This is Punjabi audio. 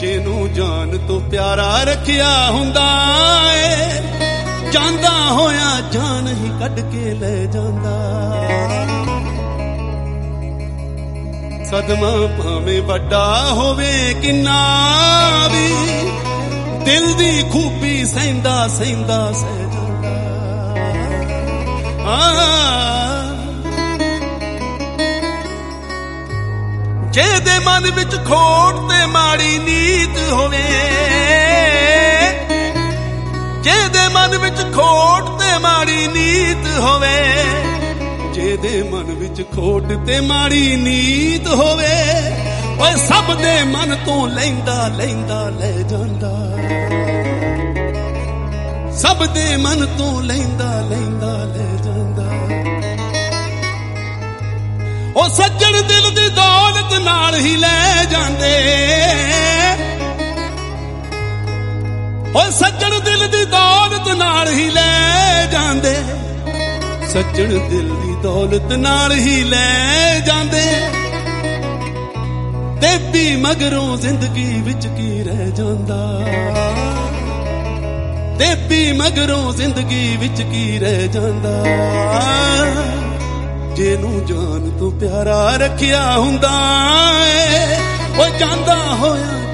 ਜਿਹਨੂੰ ਜਾਨ ਤੋਂ ਪਿਆਰਾ ਰੱਖਿਆ ਹੁੰਦਾ ਏ, ਜਾਂਦਾ ਹੋਇਆ ਜਾਨ ਹੀ ਕੱਢ ਕੇ ਲੈ ਜਾਂਦਾ। ਸਦਮਾ ਭਾਵੇਂ ਵੱਡਾ ਹੋਵੇ ਕਿੰਨਾ ਵੀ, ਦਿਲ ਦੀ ਖੂਬੀ ਸਹਿੰਦਾ ਸਹਿੰਦਾ ਸਹਿ ਜਾਂਦਾ। ਜਿਹਦੇ ਮਨ ਵਿੱਚ ਖੋਟ ਤੇ ਮਾੜੀ ਨੀਤ ਹੋਵੇ, ਜਿਹਦੇ ਮਨ ਵਿੱਚ ਖੋਟ ਤੇ ਮਾੜੀ ਨੀਤ ਹੋਵੇ, ਜਿਹਦੇ ਮਨ ਵਿੱਚ ਖੋਟ ਤੇ ਮਾੜੀ ਨੀਤ ਹੋਵੇ, ਓਏ ਸਭ ਦੇ ਮਨ ਤੋਂ ਲੈਂਦਾ ਲੈਂਦਾ ਲੈ ਜਾਂਦਾ। ਸਭ ਦੇ ਮਨ ਤੋਂ ਲੈਂਦਾ ਲੈਂਦਾ ਲੈ ਜਾਂਦਾ। ਉਹ ਸੱਜਣ ਦਿਲ ਦੀ ਦੌਲਤ ਨਾਲ ਹੀ ਲੈ ਜਾਂਦੇ, ਉਹ ਸੱਜਣ ਦਿਲ ਦੀ ਦੌਲਤ ਨਾਲ ਹੀ ਲੈ ਜਾਂਦੇ, ਸੱਜਣ ਦਿਲ ਦੀ ਦੌਲਤ ਨਾਲ ਹੀ ਲੈ ਜਾਂਦੇ। ਤੇ ਵੀ ਮਗਰੋਂ ਜ਼ਿੰਦਗੀ ਵਿੱਚ ਕੀ ਰਹਿ ਜਾਂਦਾ, ਤੇ ਵੀ ਮਗਰੋਂ ਜ਼ਿੰਦਗੀ ਵਿੱਚ ਕੀ ਰਹਿ ਜਾਂਦਾ। ਜਿਹਨੂੰ ਜਾਨ ਤੋਂ ਪਿਆਰਾ ਰੱਖਿਆ ਹੁੰਦਾ ਏ, ਉਹ ਜਾਂਦਾ ਹੋਇਆ